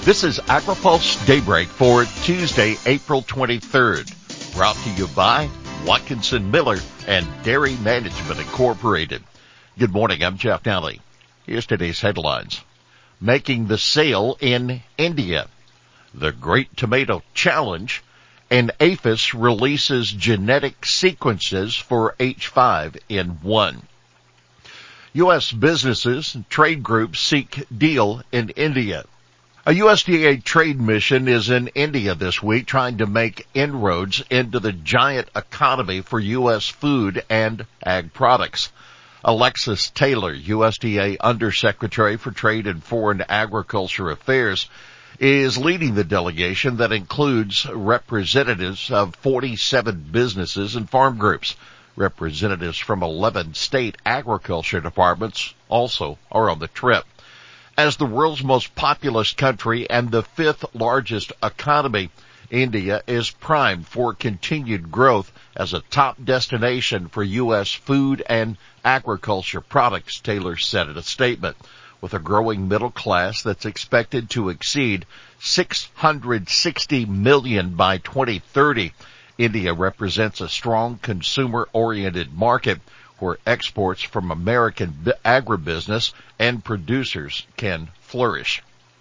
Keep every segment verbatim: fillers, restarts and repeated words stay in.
This is AgriPulse Daybreak for Tuesday, April twenty-third. Brought to you by Watkinson Miller and Dairy Management Incorporated. Good morning, I'm Jeff Nally. Here's today's headlines. Making the sale in India. The Great Tomato Challenge. And APHIS releases genetic sequences for H five N one. U S businesses and trade groups seek deal in India. A U S D A trade mission is in India this week trying to make inroads into the giant economy for U S food and ag products. Alexis Taylor, U S D A Undersecretary for Trade and Foreign Agriculture Affairs, is leading the delegation that includes representatives of forty-seven businesses and farm groups. Representatives from eleven state agriculture departments also are on the trip. As the world's most populous country and the fifth largest economy, India is primed for continued growth as a top destination for U S food and agriculture products, Taylor said in a statement. With a growing middle class that's expected to exceed six hundred sixty million by twenty thirty, India represents a strong consumer-oriented market where exports from American agribusiness and producers can flourish.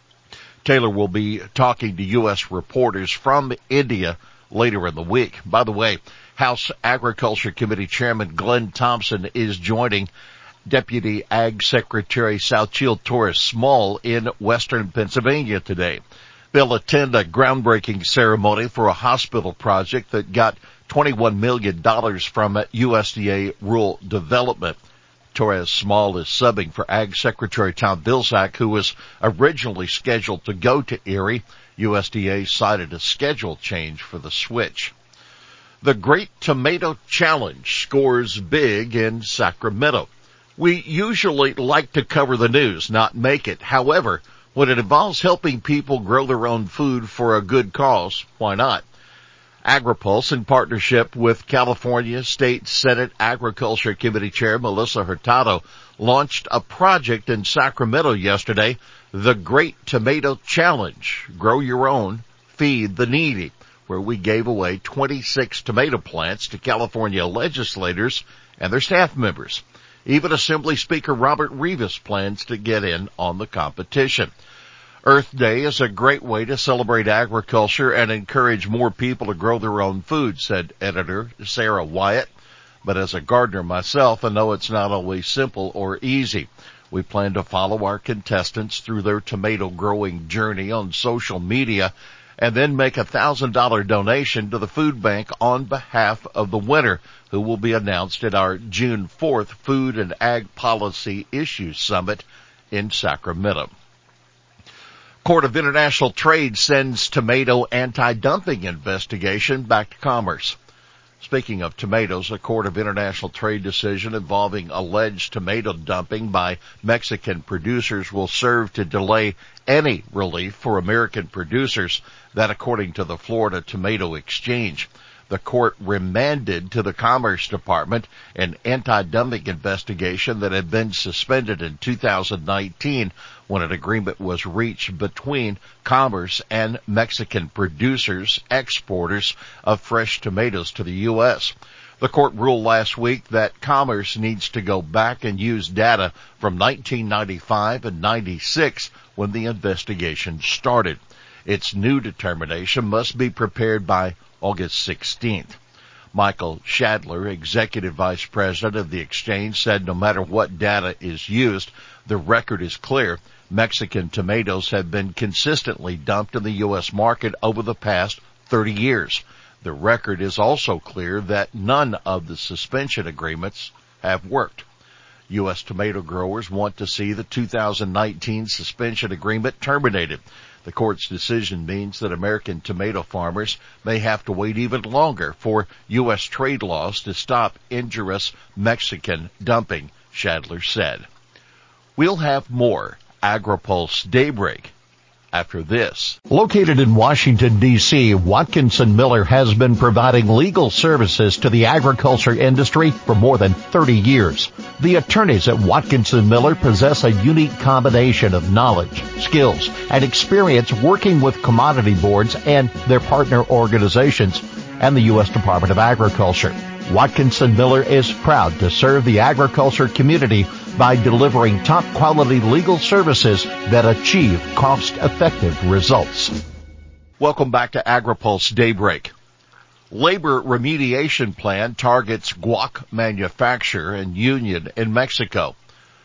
Taylor will be talking to U S reporters from India later in the week. By the way, House Agriculture Committee Chairman Glenn Thompson is joining Deputy Ag Secretary Sauchil Torres-Small in western Pennsylvania today. They'll attend a groundbreaking ceremony for a hospital project that got twenty-one million dollars from U S D A Rural Development. Torres-Small is subbing for Ag Secretary Tom Vilsack, who was originally scheduled to go to Erie. U S D A cited a schedule change for the switch. The Great Tomato Challenge scores big in Sacramento. We usually like to cover the news, not make it. However, when it involves helping people grow their own food for a good cause, why not? AgriPulse, in partnership with California State Senate Agriculture Committee Chair Melissa Hurtado, launched a project in Sacramento yesterday, the Great Tomato Challenge. Grow your own, feed the needy, where we gave away twenty-six tomato plants to California legislators and their staff members. Even Assembly Speaker Robert Rivas plans to get in on the competition. Earth Day is a great way to celebrate agriculture and encourage more people to grow their own food, said editor Sarah Wyatt. But as a gardener myself, I know it's not always simple or easy. We plan to follow our contestants through their tomato growing journey on social media and then make a one thousand dollars donation to the food bank on behalf of the winner, who will be announced at our June fourth Food and Ag Policy Issues Summit in Sacramento. Court of International Trade sends tomato anti-dumping investigation back to Commerce. Speaking of tomatoes, a Court of International Trade decision involving alleged tomato dumping by Mexican producers will serve to delay any relief for American producers. That, according to the Florida Tomato Exchange. The court remanded to the Commerce Department an anti-dumping investigation that had been suspended in two thousand nineteen when an agreement was reached between Commerce and Mexican producers, exporters of fresh tomatoes to the U S. The court ruled last week that Commerce needs to go back and use data from nineteen ninety-five and ninety-six when the investigation started. Its new determination must be prepared by August sixteenth. Michael Shadler, Executive Vice President of the Exchange, said no matter what data is used, the record is clear. Mexican tomatoes have been consistently dumped in the U S market over the past thirty years. The record is also clear that none of the suspension agreements have worked. U S tomato growers want to see the two thousand nineteen suspension agreement terminated. The court's decision means that American tomato farmers may have to wait even longer for U S trade laws to stop injurious Mexican dumping, Shadler said. We'll have more AgriPulse Daybreak after this. Located in Washington, D C, Watkinson Miller has been providing legal services to the agriculture industry for more than thirty years. The attorneys at Watkinson Miller possess a unique combination of knowledge, skills, and experience working with commodity boards and their partner organizations and the U S Department of Agriculture. Watkinson Miller is proud to serve the agriculture community by delivering top-quality legal services that achieve cost-effective results. Welcome back to AgriPulse Daybreak. Labor remediation plan targets guac manufacturer and union in Mexico.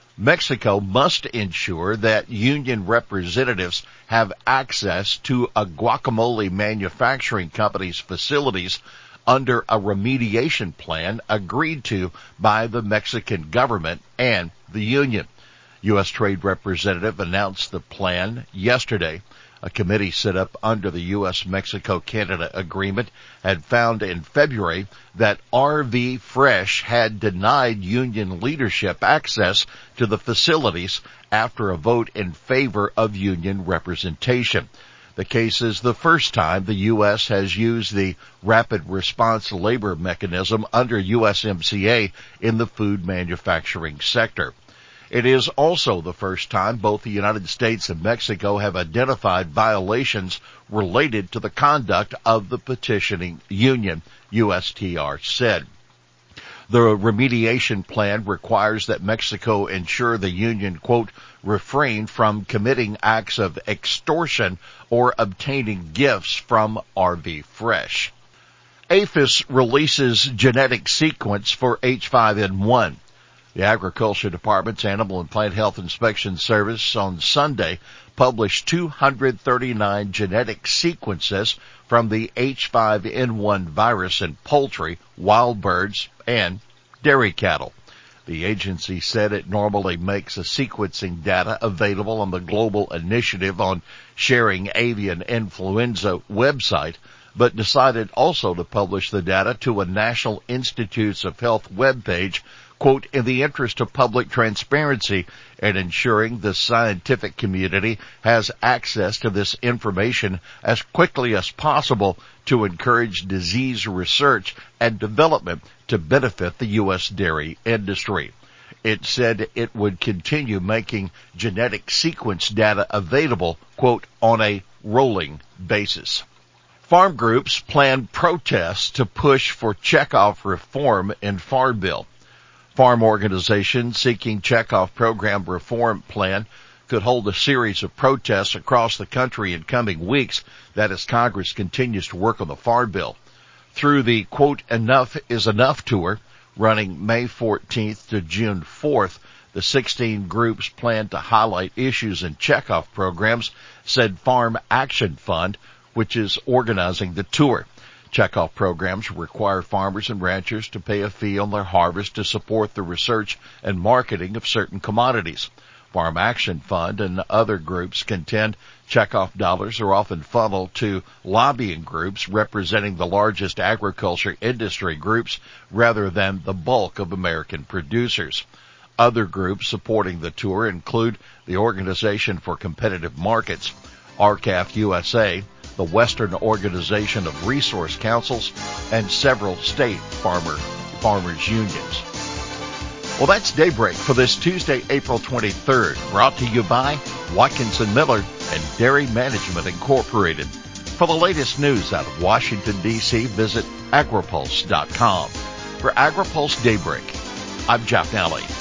Mexico must ensure that union representatives have access to a guacamole manufacturing company's facilities under a remediation plan agreed to by the Mexican government and the union. U S Trade Representative announced the plan yesterday. A committee set up under the U S Mexico-Canada agreement had found in February that R V Fresh had denied union leadership access to the facilities after a vote in favor of union representation. The case is the first time the U S has used the Rapid Response Labor Mechanism under U S M C A in the food manufacturing sector. It is also the first time both the United States and Mexico have identified violations related to the conduct of the petitioning union, U S T R said. The remediation plan requires that Mexico ensure the union, quote, refrain from committing acts of extortion or obtaining gifts from R V Fresh. APHIS releases genetic sequence for H five N one. The Agriculture Department's Animal and Plant Health Inspection Service on Sunday published two hundred thirty-nine genetic sequences from the H five N one virus in poultry, wild birds, and dairy cattle. The agency said it normally makes a sequencing data available on the Global Initiative on Sharing Avian Influenza website, but decided also to publish the data to a National Institutes of Health webpage, quote, in the interest of public transparency and ensuring the scientific community has access to this information as quickly as possible to encourage disease research and development to benefit the U S dairy industry. It said it would continue making genetic sequence data available, quote, on a rolling basis. Farm groups plan protests to push for checkoff reform in Farm Bill. Farm organizations seeking checkoff program reform plan could hold a series of protests across the country in coming weeks, that as Congress continues to work on the Farm Bill. Through the, quote, Enough is Enough tour, running May fourteenth to June fourth, the sixteen groups plan to highlight issues in checkoff programs, said Farm Action Fund, which is organizing the tour. Checkoff programs require farmers and ranchers to pay a fee on their harvest to support the research and marketing of certain commodities. Farm Action Fund and other groups contend checkoff dollars are often funneled to lobbying groups representing the largest agriculture industry groups rather than the bulk of American producers. Other groups supporting the tour include the Organization for Competitive Markets, R C A F U S A, the Western Organization of Resource Councils, and several state farmer farmers unions. Well, that's Daybreak for this Tuesday, April twenty-third, brought to you by Watkinson Miller and Dairy Management Incorporated. For the latest news out of Washington, D C, visit agripulse dot com. For AgriPulse Daybreak, I'm Jeff Nally.